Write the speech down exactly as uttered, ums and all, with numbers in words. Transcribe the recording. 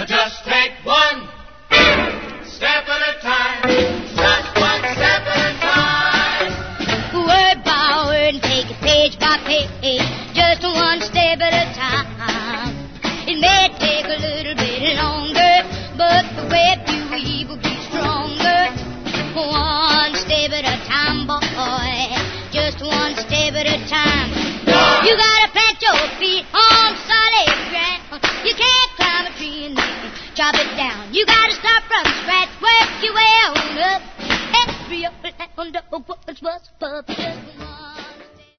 Just take one step at a time. Just one step at a time. Word by word and take it page by page. Just one step at a time. It may take a little bit longer, but the web you weave will be stronger. One step at a time, boy. Just one step at a time. You gotta plant your feet on solid ground. You can't climb a tree and then chop it down. You gotta start from scratch, work your way on up. Every up and down, was was